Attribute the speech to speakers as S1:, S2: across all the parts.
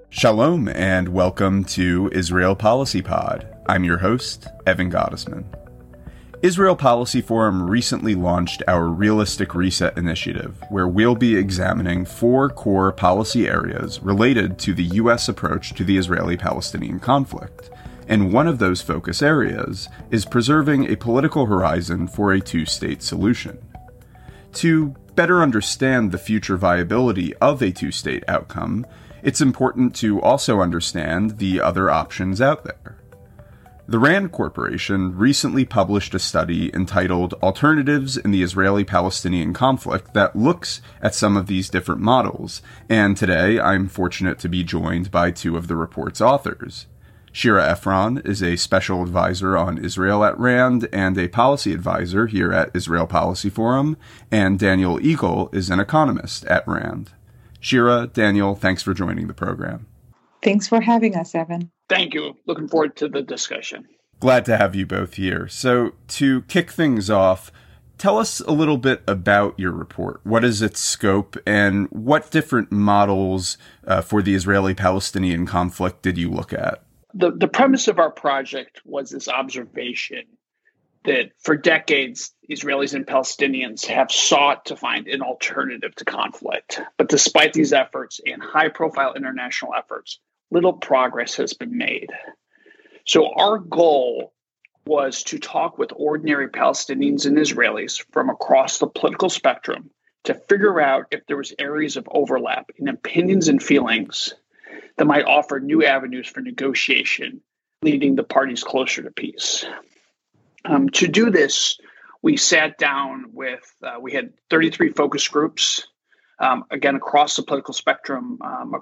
S1: Shalom and welcome to Israel Policy Pod. I'm your host, Evan Gottesman. Israel Policy Forum recently launched our Realistic Reset initiative, where we'll be examining 4 core policy areas related to the U.S. approach to the Israeli-Palestinian conflict. And one of those focus areas is preserving a political horizon for a two-state solution. To better understand the future viability of a two-state outcome, it's important to also understand the other options out there. The RAND Corporation recently published a study entitled Alternatives in the Israeli-Palestinian Conflict that looks at some of these different models, and today I'm fortunate to be joined by 2 of the report's authors. Shira Efron is a special advisor on Israel at RAND and a policy advisor here at Israel Policy Forum, and Daniel Eagle is an economist at RAND. Shira, Daniel, thanks for joining the program.
S2: Thanks for having us, Evan.
S3: Thank you. Looking forward to the discussion.
S1: Glad to have you both here. So, to kick things off, tell us a little bit about your report. What is its scope, and what different models for the Israeli-Palestinian conflict did you look at?
S3: The premise of our project was this observation that for decades, Israelis and Palestinians have sought to find an alternative to conflict. But despite these efforts and high-profile international efforts, little progress has been made. So our goal was to talk with ordinary Palestinians and Israelis from across the political spectrum to figure out if there was areas of overlap in opinions and feelings that might offer new avenues for negotiation, leading the parties closer to peace. To do this, we sat down with, we had 33 focus groups, again, across the political spectrum,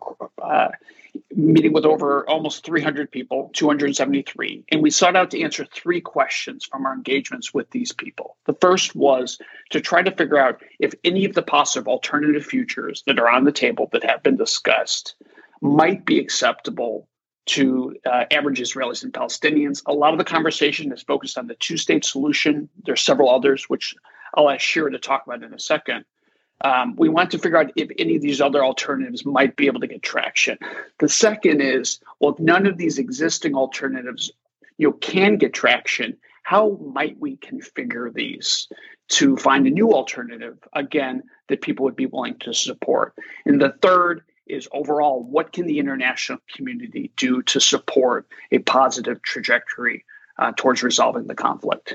S3: meeting with over almost 300 people, 273. And we sought out to answer 3 questions from our engagements with these people. The first was to try to figure out if any of the possible alternative futures that are on the table that have been discussed might be acceptable to average Israelis and Palestinians. A lot of the conversation is focused on the two-state solution. There's several others, which I'll ask Shira to talk about in a second. We want to figure out if any of these other alternatives might be able to get traction. The second is, well, if none of these existing alternatives can get traction, how might we configure these to find a new alternative, again, that people would be willing to support? And the third is overall, what can the international community do to support a positive trajectory towards resolving the conflict?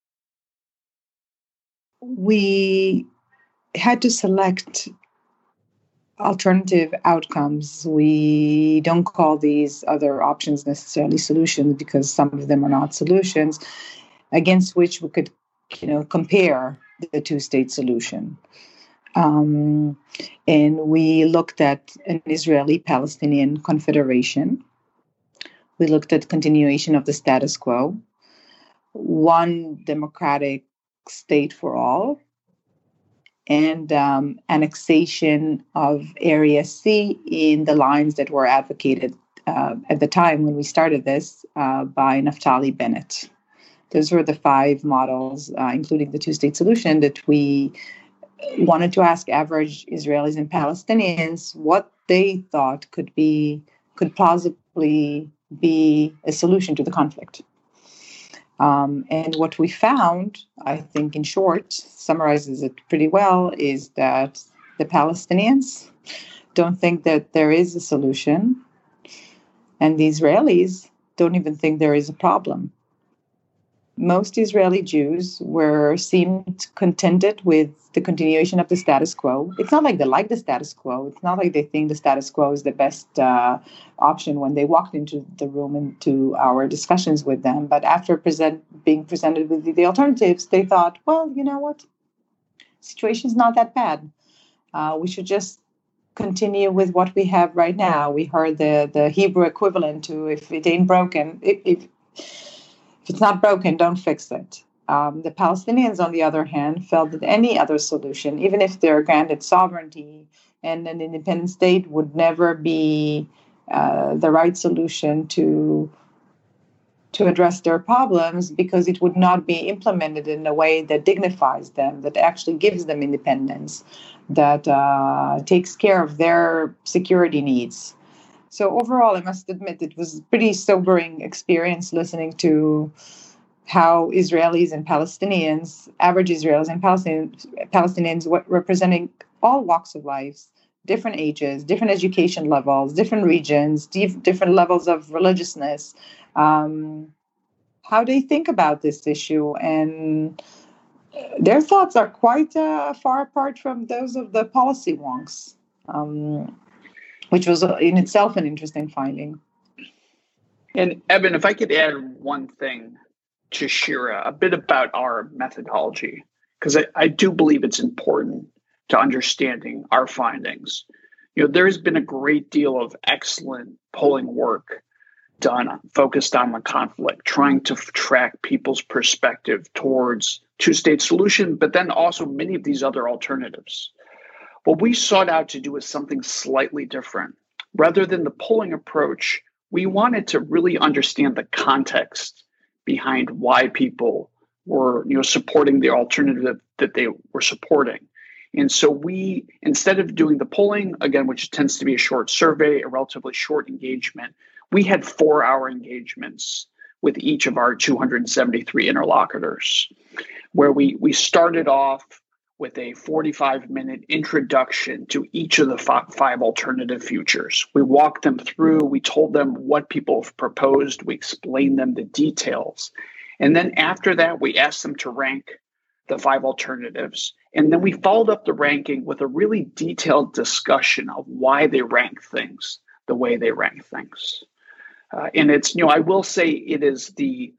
S2: We had to select alternative outcomes. We don't call these other options necessarily solutions because some of them are not solutions against which we could, compare the two-state solution. And we looked at an Israeli-Palestinian confederation. We looked at continuation of the status quo, one democratic state for all, and annexation of Area C in the lines that were advocated at the time when we started this by Naftali Bennett. Those were the 5 models, including the two-state solution, that we wanted to ask average Israelis and Palestinians what they thought could plausibly be a solution to the conflict. And what we found, I think in short, summarizes it pretty well, is that the Palestinians don't think that there is a solution, and the Israelis don't even think there is a problem. Most Israeli Jews seemed contented with the continuation of the status quo. It's not like they like the status quo. It's not like they think the status quo is the best option when they walked into the room into our discussions with them. But after being presented with the alternatives, they thought, well, you know what? Situation's not that bad. We should just continue with what we have right now. We heard the Hebrew equivalent to if it ain't broken, if it's not broken, don't fix it. The Palestinians, on the other hand, felt that any other solution, even if they're granted sovereignty and an independent state, would never be the right solution to address their problems, because it would not be implemented in a way that dignifies them, that actually gives them independence, that takes care of their security needs. So overall, I must admit it was a pretty sobering experience listening to how Israelis and Palestinians, average Israelis and Palestinians representing all walks of life, different ages, different education levels, different regions, different levels of religiousness, how they think about this issue. And their thoughts are quite far apart from those of the policy wonks, which was in itself an interesting finding.
S3: And Evan, if I could add one thing to Shira, a bit about our methodology, because I do believe it's important to understanding our findings. There's been a great deal of excellent polling work done focused on the conflict, trying to track people's perspective towards two-state solution, but then also many of these other alternatives. What we sought out to do is something slightly different. Rather than the polling approach, we wanted to really understand the context behind why people were, supporting the alternative that they were supporting. And so we, instead of doing the polling, again, which tends to be a short survey, a relatively short engagement, we had 4-hour engagements with each of our 273 interlocutors, where we started off with a 45-minute introduction to each of the five alternative futures. We walked them through, we told them what people have proposed, we explained them the details. And then after that, we asked them to rank the 5 alternatives. And then we followed up the ranking with a really detailed discussion of why they rank things the way they rank things. And it's, I will say it is the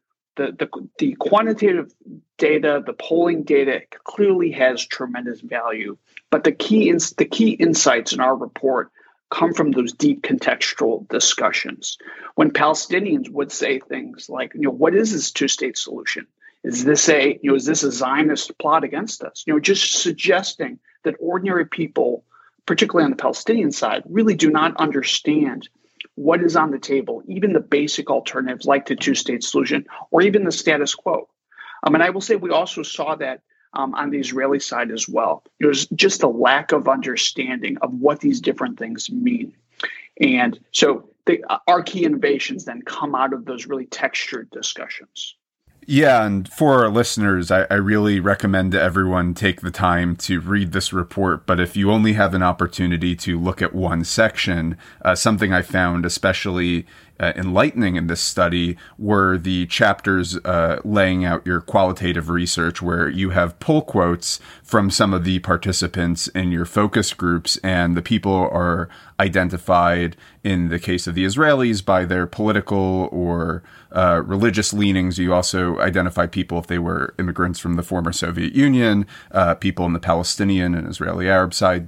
S3: quantitative data, the polling data clearly has tremendous value, but the key insights in our report come from those deep contextual discussions. When Palestinians would say things like, what is this two-state solution? Is this a Zionist plot against us? Just suggesting that ordinary people, particularly on the Palestinian side, really do not understand what is on the table, even the basic alternatives like the two-state solution or even the status quo. And I will say we also saw that on the Israeli side as well. It was just a lack of understanding of what these different things mean. And so our key innovations then come out of those really textured discussions.
S1: Yeah, and for our listeners, I really recommend that everyone take the time to read this report. But if you only have an opportunity to look at one section, something I found especially enlightening in this study were the chapters laying out your qualitative research, where you have pull quotes from some of the participants in your focus groups, and the people are identified, in the case of the Israelis, by their political or religious leanings. You also identify people if they were immigrants from the former Soviet Union, people on the Palestinian and Israeli Arab side,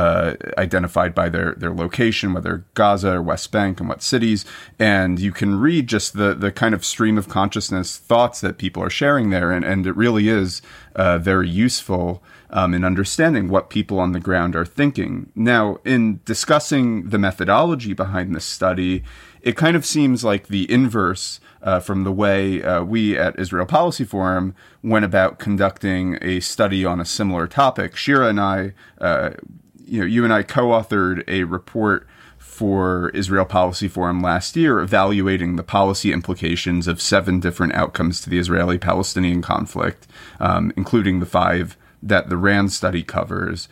S1: identified by their location, whether Gaza or West Bank and what cities. And you can read just the kind of stream of consciousness thoughts that people are sharing there. And it really is very useful in understanding what people on the ground are thinking. Now, in discussing the methodology behind this study, it kind of seems like the inverse from the way we at Israel Policy Forum went about conducting a study on a similar topic. Shira and I, you and I co-authored a report for Israel Policy Forum last year evaluating the policy implications of 7 different outcomes to the Israeli-Palestinian conflict, including the 5 that the RAND study covers.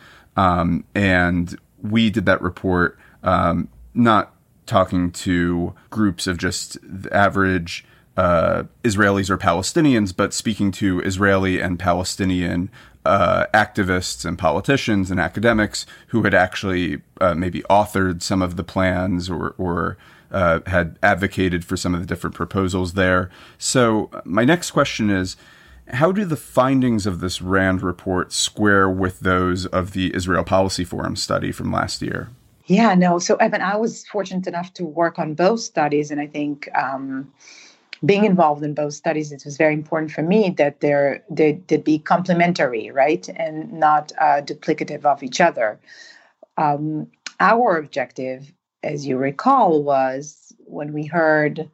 S1: And we did that report not talking to groups of just the average Israelis or Palestinians, but speaking to Israeli and Palestinian activists and politicians and academics who had actually maybe authored some of the plans or had advocated for some of the different proposals there. So my next question is, how do the findings of this RAND report square with those of the Israel Policy Forum study from last year?
S2: Yeah, no. So, Evan, I was fortunate enough to work on both studies, and I think being involved in both studies, it was very important for me that they'd be complementary, right, and not duplicative of each other. Our objective, as you recall, was when we heard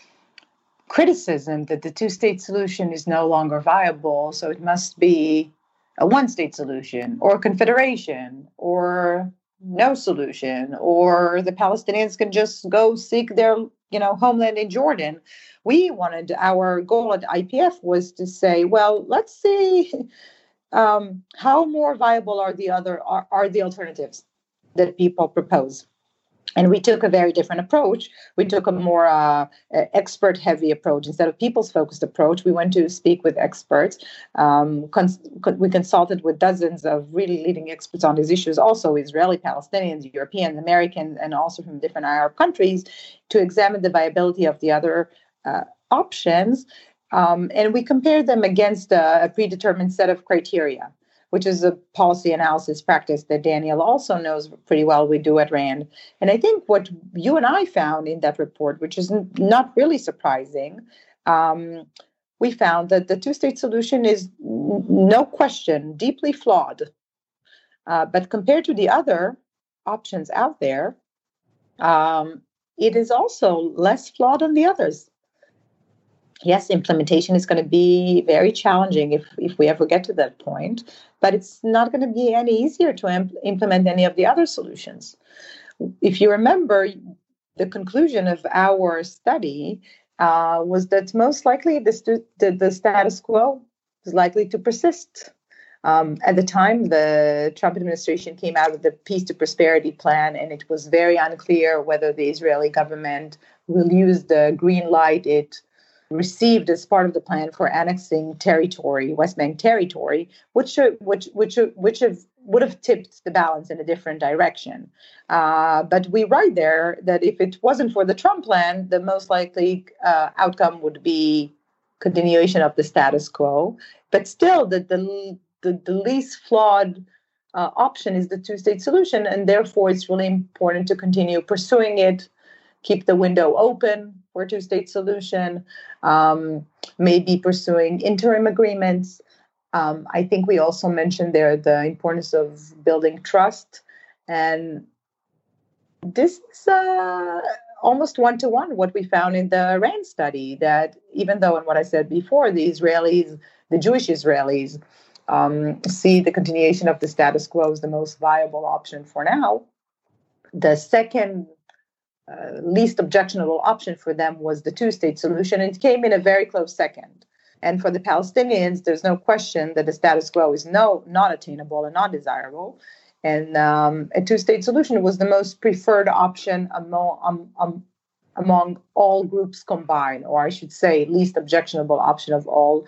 S2: criticism that the two-state solution is no longer viable, so it must be a one-state solution or a confederation or no solution, or the Palestinians can just go seek their, homeland in Jordan. Our goal at IPF was to say, well, let's see how more viable are the alternatives that people propose. And we took a very different approach. We took a more expert-heavy approach. Instead of people's-focused approach, we went to speak with experts. We consulted with dozens of really leading experts on these issues, also Israeli, Palestinians, European, American, and also from different Arab countries, to examine the viability of the other options. And we compared them against a predetermined set of criteria, which is a policy analysis practice that Daniel also knows pretty well we do at RAND. And I think what you and I found in that report, which is not really surprising, we found that the two-state solution is, no question, deeply flawed. But compared to the other options out there, it is also less flawed than the others. Yes, implementation is going to be very challenging if we ever get to that point, but it's not going to be any easier to implement any of the other solutions. If you remember, the conclusion of our study was that most likely the status quo is likely to persist. At the time, the Trump administration came out with the Peace to Prosperity plan, and it was very unclear whether the Israeli government will use the green light it received as part of the plan for annexing territory, West Bank territory, which would have tipped the balance in a different direction. But we write there that if it wasn't for the Trump plan, the most likely outcome would be continuation of the status quo. But still, the least flawed option is the two-state solution, and therefore it's really important to continue pursuing it, keep the window open for a two-state solution, maybe pursuing interim agreements. I think we also mentioned there the importance of building trust. And this is almost one-to-one what we found in the RAND study, that even though, and what I said before, the Jewish Israelis see the continuation of the status quo as the most viable option for now, the second least objectionable option for them was the two-state solution, and it came in a very close second. And for the Palestinians, there's no question that the status quo is not attainable and not desirable. And a two-state solution was the most preferred option among all groups combined, or I should say, least objectionable option of all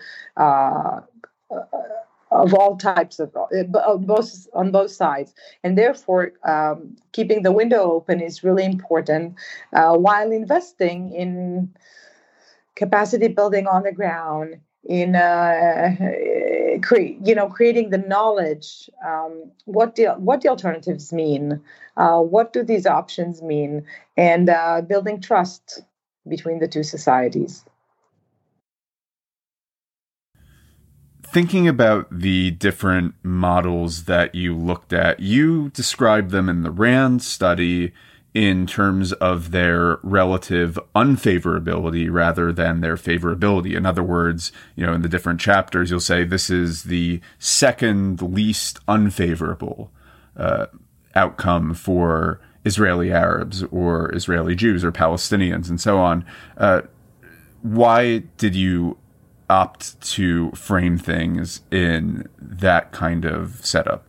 S2: types on both sides. And therefore, keeping the window open is really important, while investing in capacity building on the ground, in creating the knowledge, what the alternatives mean, what do these options mean, and building trust between the two societies.
S1: Thinking about the different models that you looked at, you described them in the RAND study in terms of their relative unfavorability rather than their favorability. In other words, in the different chapters, you'll say this is the second least unfavorable outcome for Israeli Arabs or Israeli Jews or Palestinians and so on. Why did you opt to frame things in that kind of setup?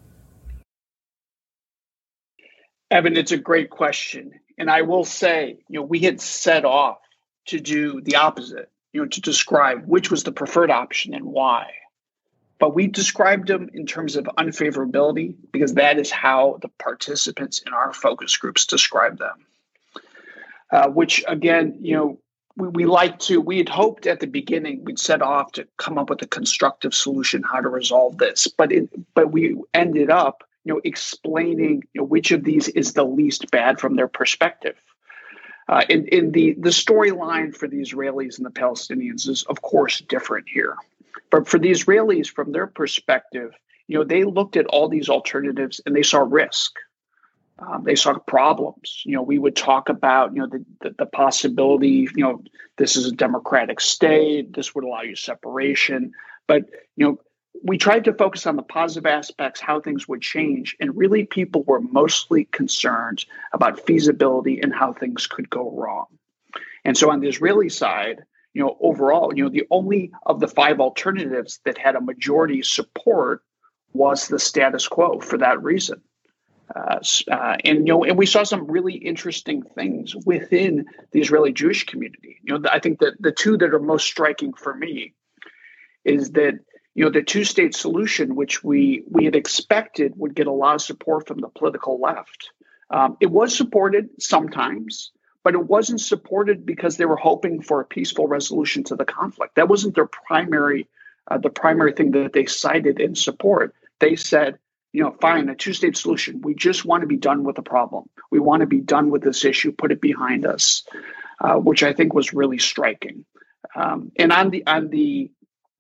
S3: Evan, it's a great question. And I will say, we had set off to do the opposite, to describe which was the preferred option and why. But we described them in terms of unfavorability because that is how the participants in our focus groups describe them. Which, again, we had hoped at the beginning we'd set off to come up with a constructive solution how to resolve this, but we ended up explaining which of these is the least bad from their perspective. In the storyline for the Israelis and the Palestinians is of course different here, but for the Israelis, from their perspective, they looked at all these alternatives and they saw risk. They saw problems. We would talk about, the possibility, this is a democratic state. This would allow you separation. But, we tried to focus on the positive aspects, how things would change, and really people were mostly concerned about feasibility and how things could go wrong. And so on the Israeli side, overall, the only of the 5 alternatives that had a majority support was the status quo for that reason. And we saw some really interesting things within the Israeli Jewish community. I think that the two that are most striking for me is that the two-state solution, which we had expected would get a lot of support from the political left. It was supported sometimes, but it wasn't supported because they were hoping for a peaceful resolution to the conflict. That wasn't their primary thing that they cited in support. They said, fine, a two-state solution. We just want to be done with the problem. We want to be done with this issue, put it behind us, which I think was really striking. And on the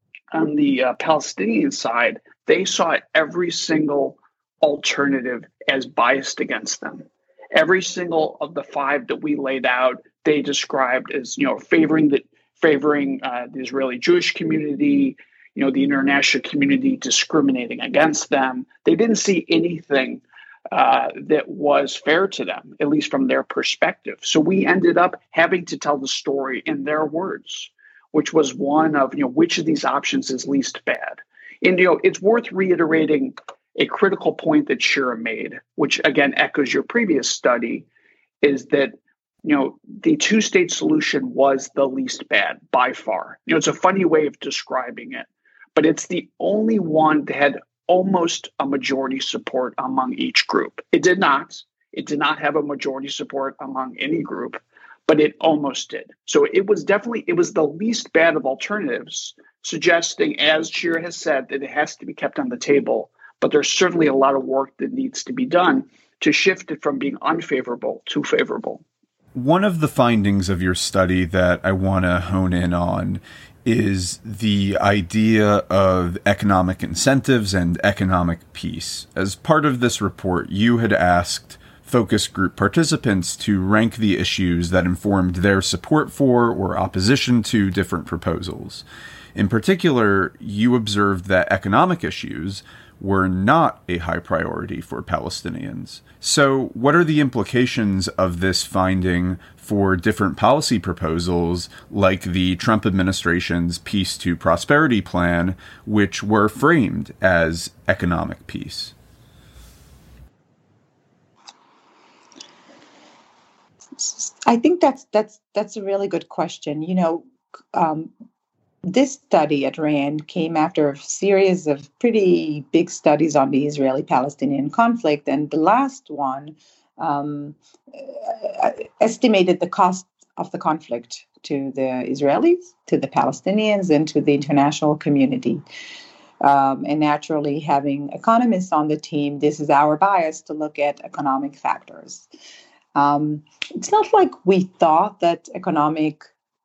S3: Palestinian side, they saw every single alternative as biased against them. Every single of the 5 that we laid out, they described as favoring the Israeli Jewish community, the international community discriminating against them. They didn't see anything that was fair to them, at least from their perspective. So we ended up having to tell the story in their words, which was one of, which of these options is least bad. And, it's worth reiterating a critical point that Shira made, which again echoes your previous study, is that, the two-state solution was the least bad by far. It's a funny way of describing it, but it's the only one that had almost a majority support among each group. It did not have a majority support among any group, but it almost did. So it was the least bad of alternatives, suggesting, as Shira has said, that it has to be kept on the table. But there's certainly a lot of work that needs to be done to shift it from being unfavorable to favorable.
S1: One of the findings of your study that I want to hone in on is the idea of economic incentives and economic peace. As part of this report, you had asked focus group participants to rank the issues that informed their support for or opposition to different proposals. In particular, you observed that economic issues were not a high priority for Palestinians. So what are the implications of this finding for different policy proposals like the Trump administration's Peace to Prosperity plan, which were framed as economic peace?
S2: I think that's a really good question. This study at RAND came after a series of pretty big studies on the Israeli-Palestinian conflict, and the last one estimated the cost of the conflict to the Israelis, to the Palestinians, and to the international community. And naturally, having economists on the team, this is our bias to look at economic factors. It's not like we thought that economic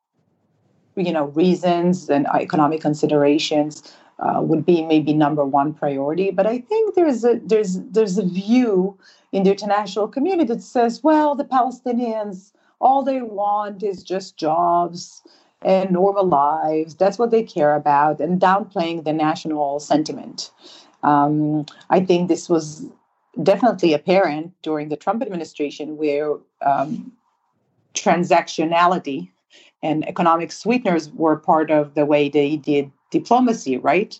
S2: reasons and economic considerations would be maybe number one priority. But I think there's a view in the international community that says, well, the Palestinians, all they want is just jobs and normal lives. That's what they care about, and downplaying the national sentiment. I think this was definitely apparent during the Trump administration, where transactionality and economic sweeteners were part of the way they did diplomacy, right?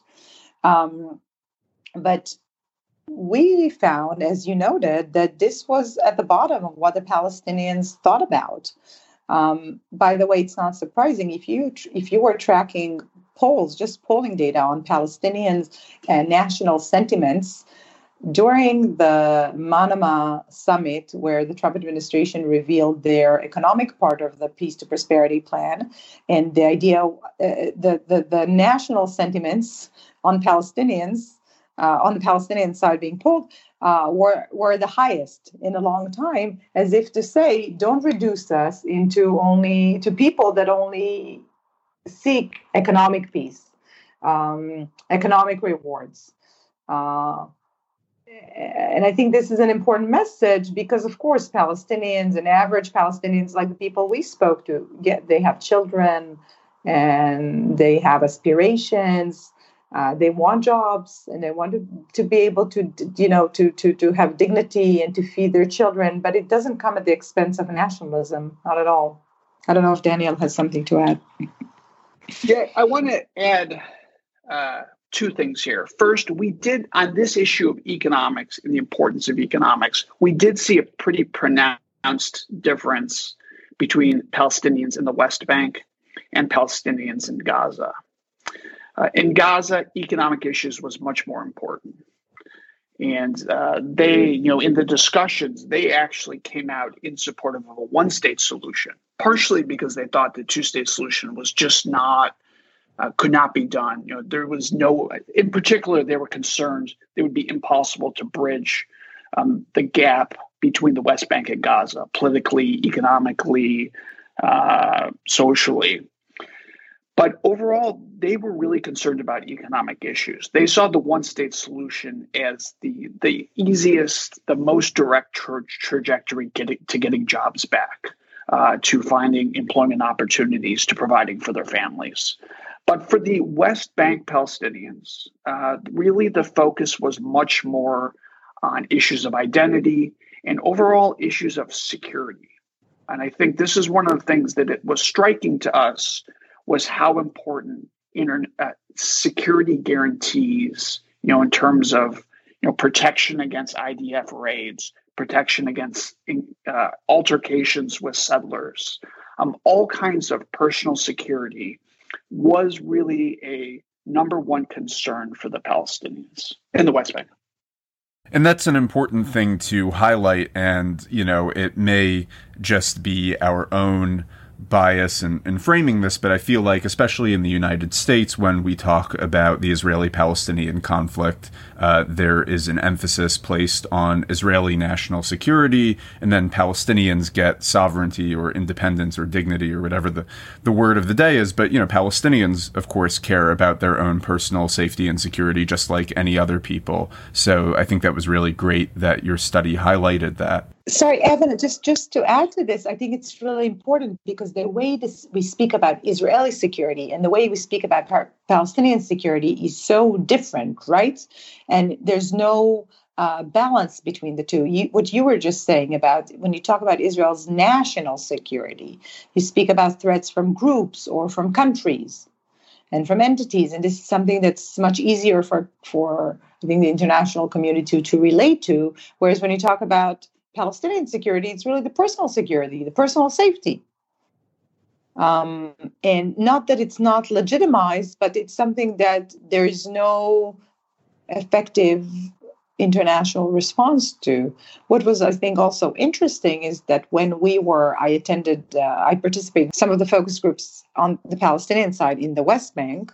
S2: But we found, as you noted, that this was at the bottom of what the Palestinians thought about. By the way, it's not surprising if you were tracking polls, just polling data on Palestinians and national sentiments. During the Manama summit, where the Trump administration revealed their economic part of the Peace to Prosperity plan, and the idea, the national sentiments on Palestinians, on the Palestinian side being polled, were the highest in a long time, as if to say, don't reduce us to people that only seek economic peace, economic rewards. And I think this is an important message because, of course, Palestinians and average Palestinians, like the people we spoke to, they have children and they have aspirations. They want jobs and they want to be able to, to have dignity and to feed their children, but it doesn't come at the expense of nationalism, not at all. I don't know if Daniel has something to add.
S3: Yeah, I want to add two things here. First, we did, on this issue of economics and the importance of economics, we did see a pretty pronounced difference between Palestinians in the West Bank and Palestinians in Gaza. In Gaza, economic issues was much more important. And they, in the discussions, they actually came out in support of a one-state solution, partially because they thought the two-state solution was just could not be done. There was in particular, they were concerned it would be impossible to bridge the gap between the West Bank and Gaza, politically, economically, socially. But overall, they were really concerned about economic issues. They saw the one-state solution as the easiest, the most direct trajectory to getting jobs back, to finding employment opportunities, to providing for their families. But for the West Bank Palestinians, really the focus was much more on issues of identity and overall issues of security. And I think this is one of the things that it was striking to us was how important security guarantees, in terms of, protection against IDF raids, protection against altercations with settlers, all kinds of personal security was really a number one concern for the Palestinians in the West Bank.
S1: And that's an important thing to highlight. And, it may just be our own bias in framing this, but I feel like, especially in the United States, when we talk about the Israeli-Palestinian conflict, there is an emphasis placed on Israeli national security, and then Palestinians get sovereignty or independence or dignity or whatever the word of the day is. But, Palestinians, of course, care about their own personal safety and security just like any other people. So I think that was really great that your study highlighted that.
S2: Sorry, Evan, just to add to this, I think it's really important because the way we speak about Israeli security and the way we speak about Palestinian security is so different, right? And there's no balance between the two. What you were just saying about when you talk about Israel's national security, you speak about threats from groups or from countries and from entities. And this is something that's much easier for I think, the international community to relate to. Whereas when you talk about Palestinian security, it's really the personal security, the personal safety. And not that it's not legitimized, but it's something that there is no effective international response to. What was, I think, also interesting is that when I participated in some of the focus groups on the Palestinian side in the West Bank,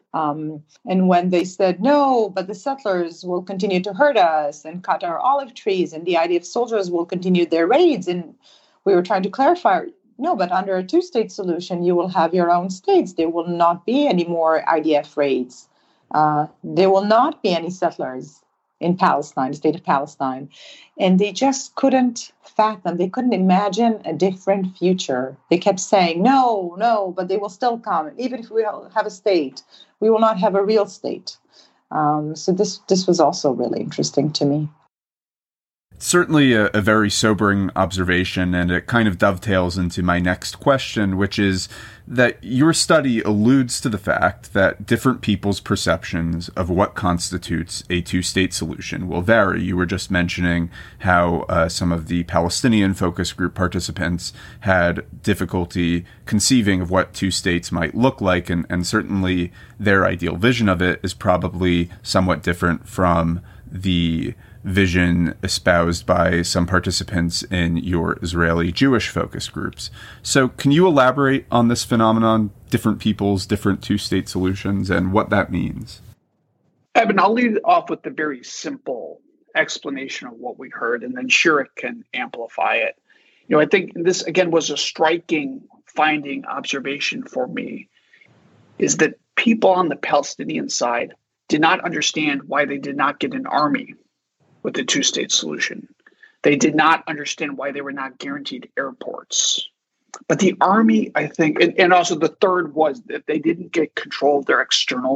S2: and when they said, no, but the settlers will continue to hurt us and cut our olive trees, and the IDF soldiers will continue their raids. And we were trying to clarify, no, but under a two-state solution, you will have your own states. There will not be any more IDF raids. There will not be any settlers in Palestine, the state of Palestine. And they just couldn't fathom, they couldn't imagine a different future. They kept saying, no, but they will still come. Even if we have a state, we will not have a real state. So this was also really interesting to me.
S1: Certainly a very sobering observation, and it kind of dovetails into my next question, which is that your study alludes to the fact that different people's perceptions of what constitutes a two-state solution will vary. You were just mentioning how some of the Palestinian focus group participants had difficulty conceiving of what two states might look like, and certainly their ideal vision of it is probably somewhat different from the vision espoused by some participants in your Israeli Jewish focus groups. So can you elaborate on this phenomenon, different people's different two-state solutions, and what that means?
S3: Evan, I'll lead off with the very simple explanation of what we heard, and then Shira can amplify it. I think this, again, was a striking finding observation for me, is that people on the Palestinian side did not understand why they did not get an army with the two-state solution. They did not understand why they were not guaranteed airports. But the army, I think, and also the third was that they didn't get control of their external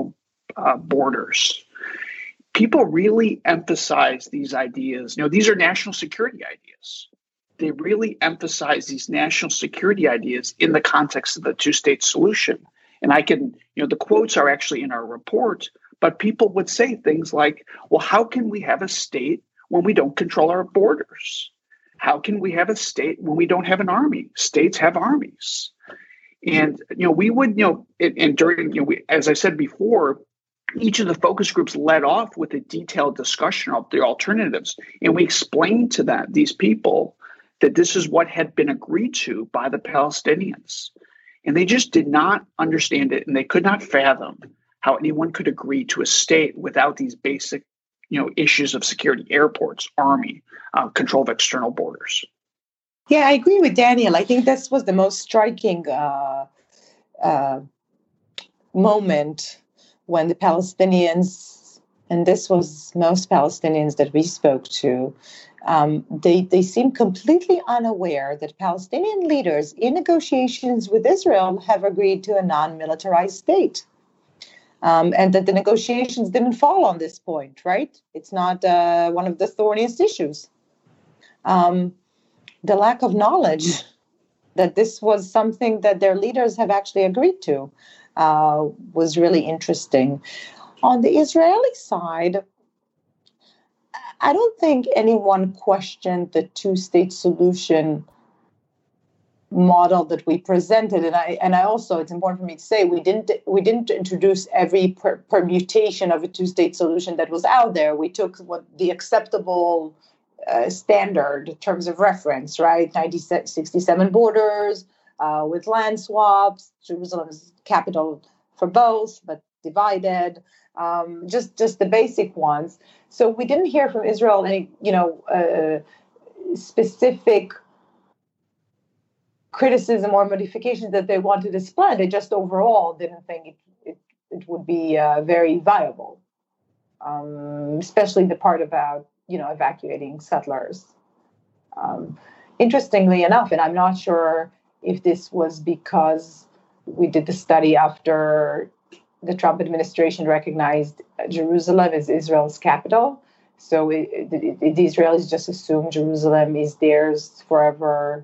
S3: borders. People really emphasize these ideas. These are national security ideas. They really emphasize these national security ideas in the context of the two-state solution. And the quotes are actually in our report, but people would say things like, well, how can we have a state when we don't control our borders? How can we have a state when we don't have an army? States have armies. And, we would, and during, as I said before, each of the focus groups led off with a detailed discussion of the alternatives. And we explained to these people that this is what had been agreed to by the Palestinians. And they just did not understand it. And they could not fathom how anyone could agree to a state without these basic, issues of security, airports, army, control of external borders.
S2: Yeah, I agree with Daniel. I think this was the most striking moment when the Palestinians, and this was most Palestinians that we spoke to, they seem completely unaware that Palestinian leaders in negotiations with Israel have agreed to a non-militarized state. And that the negotiations didn't fall on this point, right? It's not one of the thorniest issues. The lack of knowledge that this was something that their leaders have actually agreed to was really interesting. On the Israeli side, I don't think anyone questioned the two-state solution model that we presented, and I also, it's important for me to say, we didn't introduce every permutation of a two-state solution that was out there. We took what the acceptable standard terms of reference, right? 1967 borders with land swaps, Jerusalem's capital for both, but divided. Just the basic ones. So we didn't hear from Israel any, specific criticism or modifications that they wanted this plan. They just overall didn't think it would be very viable, especially the part about evacuating settlers. Interestingly enough, and I'm not sure if this was because we did the study after the Trump administration recognized Jerusalem as Israel's capital. So the Israelis just assumed Jerusalem is theirs forever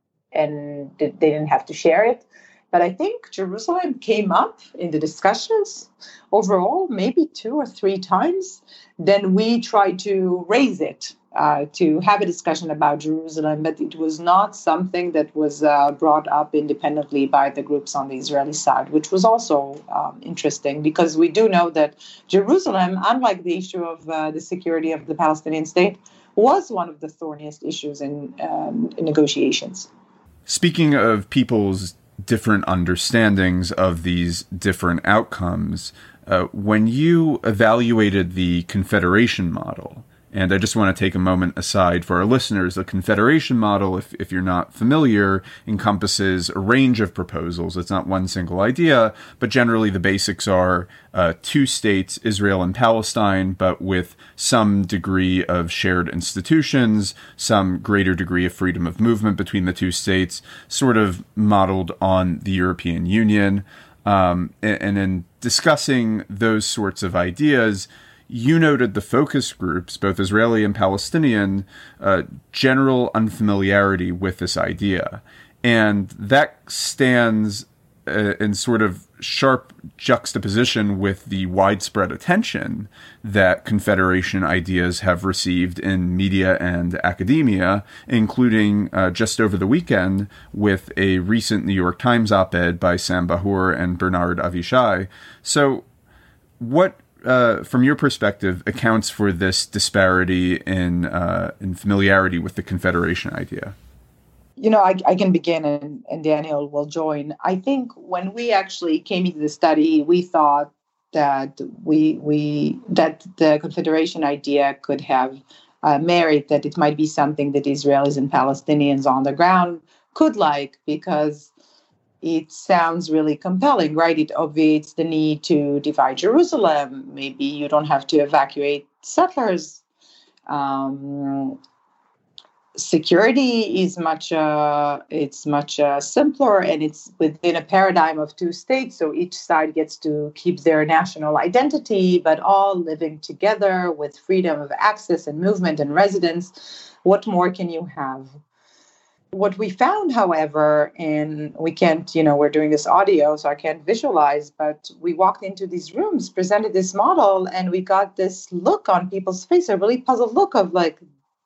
S2: and they didn't have to share it. But I think Jerusalem came up in the discussions overall, maybe 2 or 3 times. Then we tried to raise it, to have a discussion about Jerusalem, but it was not something that was brought up independently by the groups on the Israeli side, which was also interesting because we do know that Jerusalem, unlike the issue of the security of the Palestinian state, was one of the thorniest issues in negotiations.
S1: Speaking of people's different understandings of these different outcomes, when you evaluated the Confederation model, and I just want to take a moment aside for our listeners, the Confederation model, if you're not familiar, encompasses a range of proposals. It's not one single idea, but generally the basics are 2 states, Israel and Palestine, but with some degree of shared institutions, some greater degree of freedom of movement between the 2 states, sort of modeled on the European Union. And in discussing those sorts of ideas, you noted the focus groups, both Israeli and Palestinian, general unfamiliarity with this idea. And that stands in sort of sharp juxtaposition with the widespread attention that Confederation ideas have received in media and academia, including just over the weekend with a recent New York Times op-ed by Sam Bahour and Bernard Avishai. So what, from your perspective, accounts for this disparity in familiarity with the Confederation idea?
S2: I can begin and Daniel will join. I think when we actually came into the study, we thought that that the Confederation idea could have merit, that it might be something that Israelis and Palestinians on the ground could like, because it sounds really compelling, right? It obviates the need to divide Jerusalem. Maybe you don't have to evacuate settlers. security is much simpler, and it's within a paradigm of two states. So each side gets to keep their national identity, but all living together with freedom of access and movement and residence. What more can you have? What we found, however, and we can't, we're doing this audio, so I can't visualize, but we walked into these rooms, presented this model, and we got this look on people's face, a really puzzled look of like,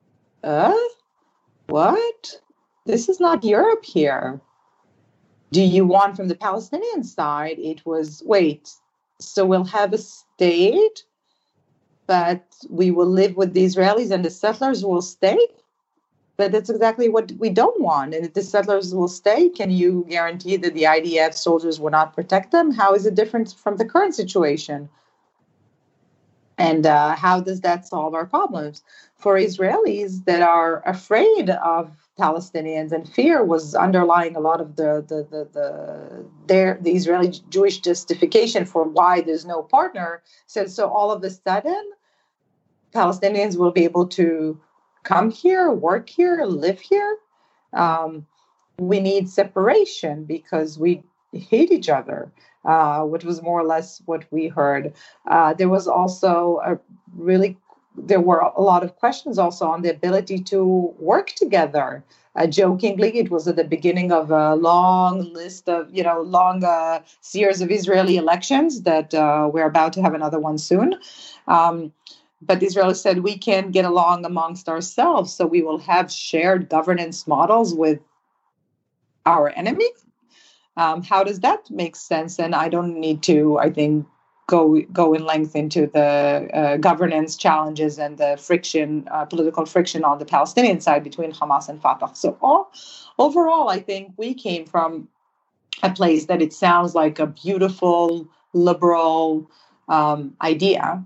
S2: what? This is not Europe here. Do you want from the Palestinian side? It was, wait, so we'll have a state, but we will live with the Israelis and the settlers will stay? But that's exactly what we don't want. And if the settlers will stay, can you guarantee that the IDF soldiers will not protect them? How is it different from the current situation? And how does that solve our problems? For Israelis that are afraid of Palestinians, and fear was underlying a lot of the Israeli Jewish justification for why there's no partner. So all of a sudden, Palestinians will be able to come here, work here, live here. We need separation because we hate each other, which was more or less what we heard. There was also there were a lot of questions also on the ability to work together. Jokingly, it was at the beginning of a long list of, long series of Israeli elections that we're about to have another one soon. But Israel said we can get along amongst ourselves, so we will have shared governance models with our enemy. How does that make sense? And I don't need to, I think, go in length into the governance challenges and the friction, political friction on the Palestinian side between Hamas and Fatah. So overall, I think we came from a place that it sounds like a beautiful, liberal idea.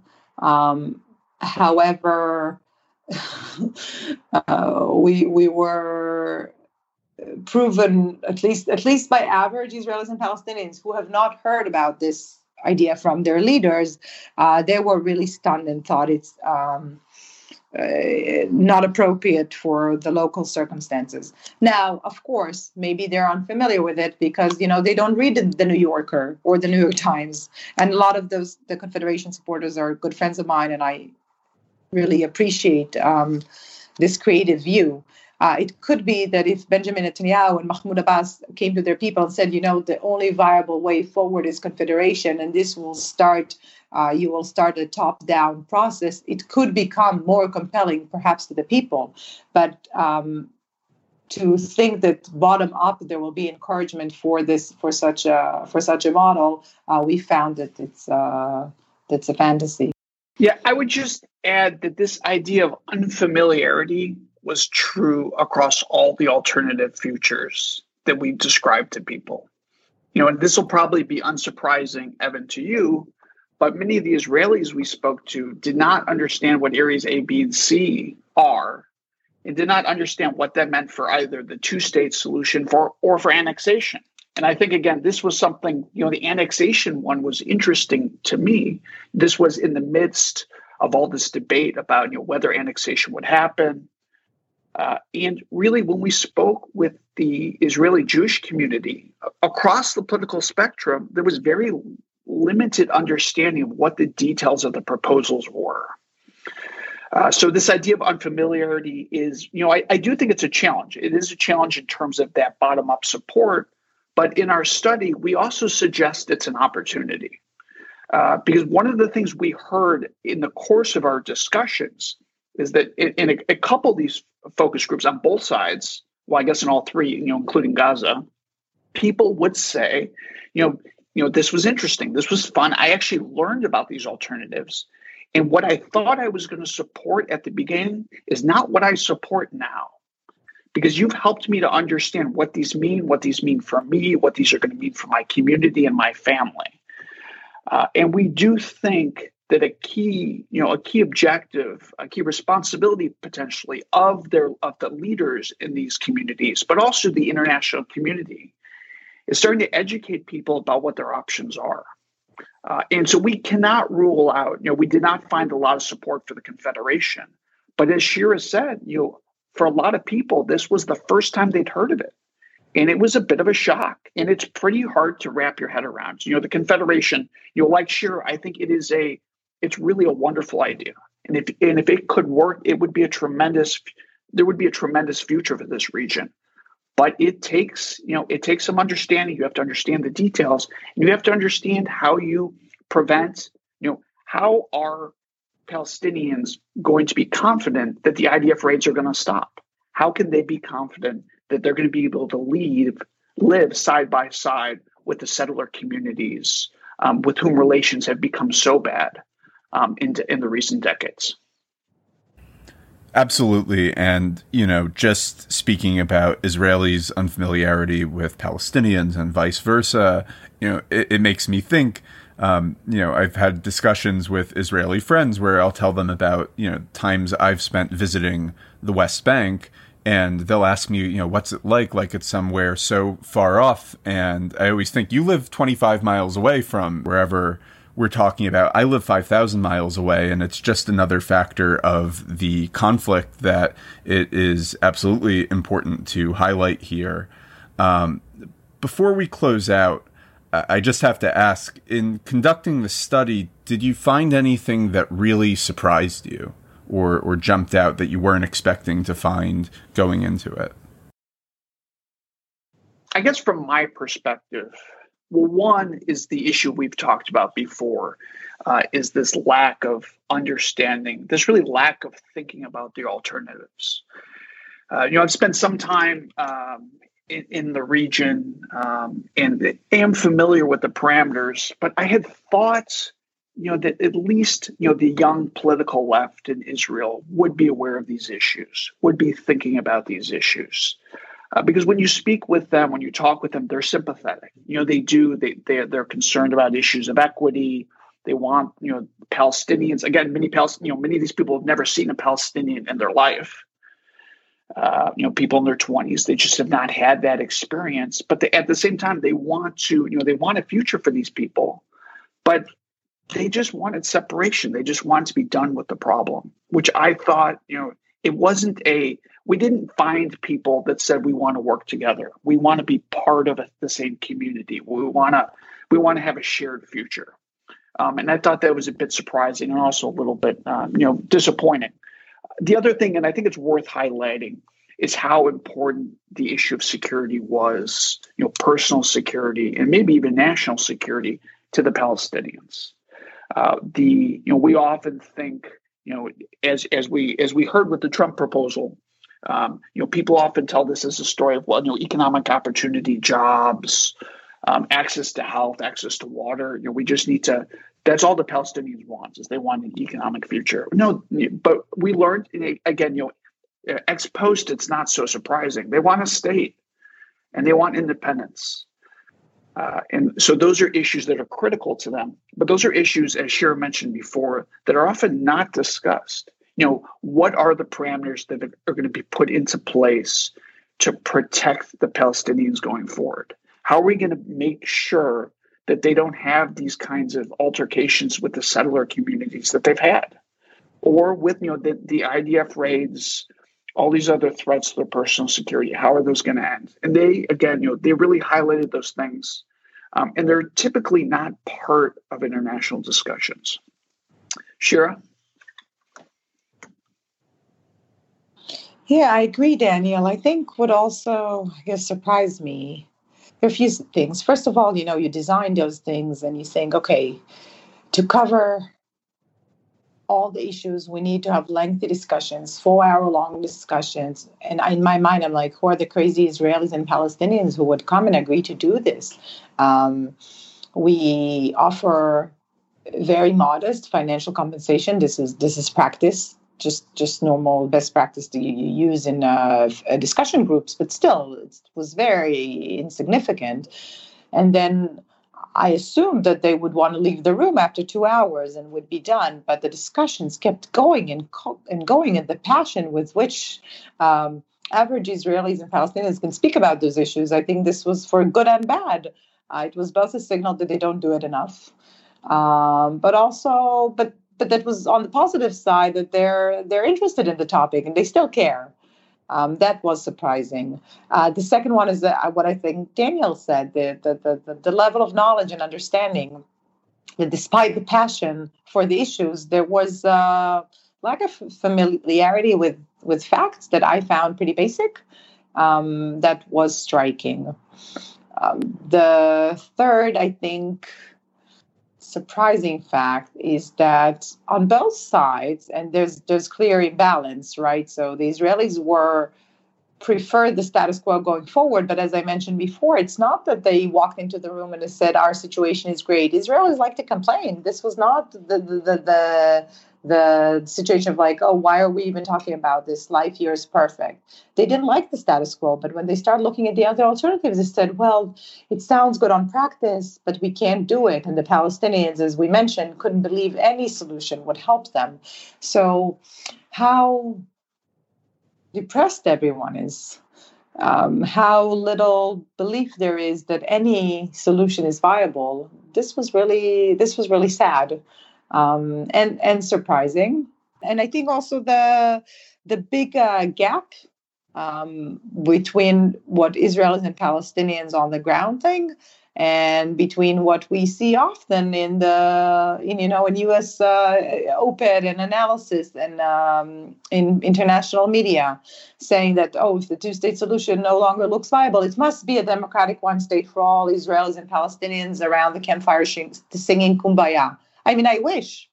S2: However, we were proven, at least by average Israelis and Palestinians who have not heard about this idea from their leaders, they were really stunned and thought it's not appropriate for the local circumstances. Now, of course, maybe they're unfamiliar with it because, they don't read the New Yorker or the New York Times. And a lot of the Confederation supporters are good friends of mine, and I really appreciate this creative view. It could be that if Benjamin Netanyahu and Mahmoud Abbas came to their people and said, the only viable way forward is confederation, and this will start, you will start a top-down process, it could become more compelling, perhaps, to the people. But to think that bottom up there will be encouragement for such a model, we found that that's a fantasy.
S3: Yeah, I would just add that this idea of unfamiliarity was true across all the alternative futures that we described to people. And this will probably be unsurprising, Evan, to you, but many of the Israelis we spoke to did not understand what areas A, B, and C are, and did not understand what that meant for either the two-state solution or for annexation. And I think, again, this was something, the annexation one was interesting to me. This was in the midst of all this debate about, whether annexation would happen. And really, when we spoke with the Israeli Jewish community across the political spectrum, there was very limited understanding of what the details of the proposals were. So this idea of unfamiliarity is, I do think it's a challenge. It is a challenge in terms of that bottom-up support. But in our study, we also suggest it's an opportunity. Because one of the things we heard in the course of our discussions is that in a couple of these focus groups on both sides, well, I guess in all three, including Gaza, people would say, this was interesting. This was fun. I actually learned about these alternatives. And what I thought I was going to support at the beginning is not what I support now. Because you've helped me to understand what these mean for me, what these are going to mean for my community and my family. And we do think that a key objective, a key responsibility potentially of the leaders in these communities, but also the international community, is starting to educate people about what their options are. And so we cannot rule out, we did not find a lot of support for the Confederation. But as Shira said, for a lot of people, this was the first time they'd heard of it. And it was a bit of a shock. And it's pretty hard to wrap your head around. The Confederation, like Shira, I think it's really a wonderful idea. And if it could work, there would be a tremendous future for this region. But it takes some understanding. You have to understand the details, and you have to understand how you prevent, how are Palestinians going to be confident that the IDF raids are going to stop? How can they be confident that they're going to be able to live side by side with the settler communities with whom relations have become so bad in the recent decades?
S1: Absolutely. And, just speaking about Israelis' unfamiliarity with Palestinians and vice versa, it makes me think, I've had discussions with Israeli friends where I'll tell them about, times I've spent visiting the West Bank, and they'll ask me, what's it like it's somewhere so far off. And I always think, you live 25 miles away from wherever we're talking about. I live 5,000 miles away, and it's just another factor of the conflict that it is absolutely important to highlight here. Before we close out, I just have to ask, in conducting the study, did you find anything that really surprised you or jumped out that you weren't expecting to find going into it?
S3: I guess from my perspective, well, one is the issue we've talked about before, is this lack of understanding, this really lack of thinking about the alternatives. I've spent some time in the region and am familiar with the parameters, but I had thought, that at least, the young political left in Israel would be aware of these issues, would be thinking about these issues. Because when you speak with them, when you talk with them, they're sympathetic. They're concerned about issues of equity. They want, Palestinians. Again, many of these people have never seen a Palestinian in their life. People in their 20s, they just have not had that experience. But at the same time, they want a future for these people, but they just wanted separation. They just wanted to be done with the problem, which I thought, we didn't find people that said we want to work together. We want to be part of the same community. We want to have a shared future. And I thought that was a bit surprising and also a little bit, disappointing. The other thing, and I think it's worth highlighting, is how important the issue of security was, personal security and maybe even national security to the Palestinians. We often think, as we heard with the Trump proposal, people often tell this as a story of, economic opportunity, jobs, access to health, access to water. We just need to. That's all the Palestinians want, is they want an economic future. No, but we learned again, ex post, it's not so surprising. They want a state, and they want independence. And so those are issues that are critical to them. But those are issues, as Shira mentioned before, that are often not discussed. What are the parameters that are going to be put into place to protect the Palestinians going forward? How are we going to make sure that they don't have these kinds of altercations with the settler communities that they've had? Or with, the IDF raids, all these other threats to their personal security, how are those going to end? And they really highlighted those things. And they're typically not part of international discussions. Shira?
S2: Yeah, I agree, Daniel. I think what also, surprised me, there are a few things. First of all, you design those things and you think, okay, to cover all the issues, we need to have lengthy discussions, 4-hour-long discussions. And in my mind, I'm like, who are the crazy Israelis and Palestinians who would come and agree to do this? We offer very modest financial compensation. This is practice, just normal best practice that you use in discussion groups, but still, it was very insignificant. And then I assumed that they would want to leave the room after 2 hours and would be done, but the discussions kept going and going, and the passion with which average Israelis and Palestinians can speak about those issues, I think this was for good and bad. It was both a signal that they don't do it enough, but that was on the positive side that they're interested in the topic and they still care. That was surprising. The second one is what I think Daniel said, the level of knowledge and understanding, that despite the passion for the issues, there was lack of familiarity with facts that I found pretty basic. That was striking. The third, I think, surprising fact is that on both sides, and there's clear imbalance, right? So the Israelis preferred the status quo going forward, but as I mentioned before, it's not that they walked into the room and they said our situation is great. Israelis like to complain. This was not the situation of like, oh, why are we even talking about this? Life here is perfect. They didn't like the status quo, but when they started looking at the other alternatives, they said, well, it sounds good on practice, but we can't do it. And the Palestinians, as we mentioned, couldn't believe any solution would help them. So how depressed everyone is, how little belief there is that any solution is viable. This was really sad. And surprising. And I think also the big gap between what Israelis and Palestinians on the ground think and between what we see often in U.S. op-ed and analysis and in international media, saying that, if the two-state solution no longer looks viable, it must be a democratic one state for all, Israelis and Palestinians around the campfire singing Kumbaya. I mean, I wish,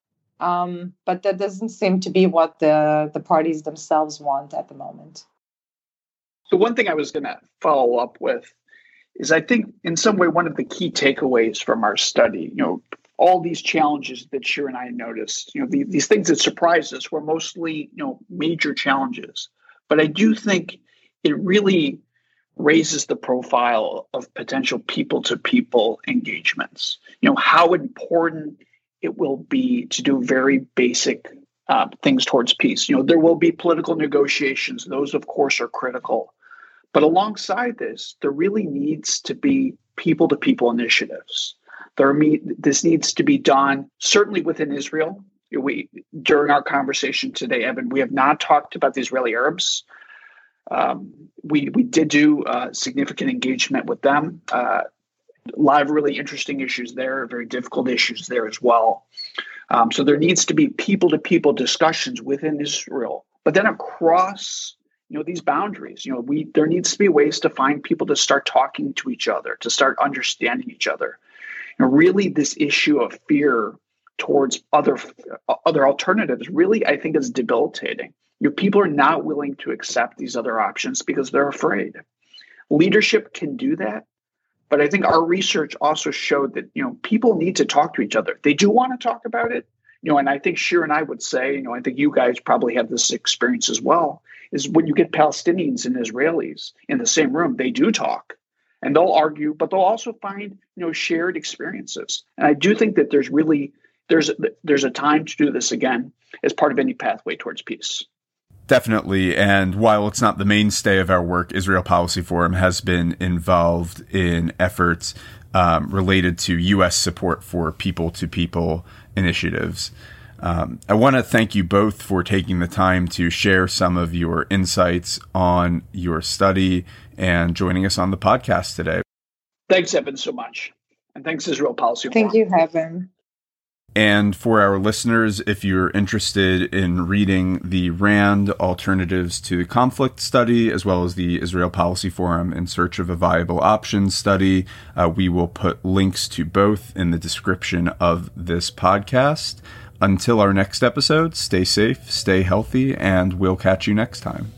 S2: but that doesn't seem to be what the parties themselves want at the moment.
S3: So one thing I was going to follow up with is I think in some way one of the key takeaways from our study, all these challenges that Shira and I noticed, these things that surprised us were mostly, major challenges. But I do think it really raises the profile of potential people-to-people engagements. How important it will be to do very basic things towards peace. There will be political negotiations. Those, of course, are critical. But alongside this, there really needs to be people-to-people initiatives. This needs to be done certainly within Israel. During our conversation today, Evan, we have not talked about the Israeli Arabs. We did do significant engagement with them. A lot of really interesting issues there, very difficult issues there as well. So there needs to be people-to-people discussions within Israel, but then across these boundaries. There needs to be ways to find people to start talking to each other, to start understanding each other. Really, this issue of fear towards other alternatives really, I think, is debilitating. People are not willing to accept these other options because they're afraid. Leadership can do that, but I think our research also showed that people need to talk to each other. They do want to talk about it, and I think Shira and I would say, I think you guys probably have this experience as well, is when you get Palestinians and Israelis in the same room, they do talk and they'll argue, but they'll also find shared experiences. And I do think that there's a time to do this again as part of any pathway towards peace.
S1: Definitely. And while it's not the mainstay of our work, Israel Policy Forum has been involved in efforts related to U.S. support for people-to-people initiatives. I want to thank you both for taking the time to share some of your insights on your study and joining us on the podcast today.
S3: Thanks, Evan, so much. And thanks, Israel Policy Forum.
S2: Thank you, Evan.
S1: And for our listeners, if you're interested in reading the RAND Alternatives to Conflict study, as well as the Israel Policy Forum in Search of a Viable Options study, we will put links to both in the description of this podcast. Until our next episode, stay safe, stay healthy, and we'll catch you next time.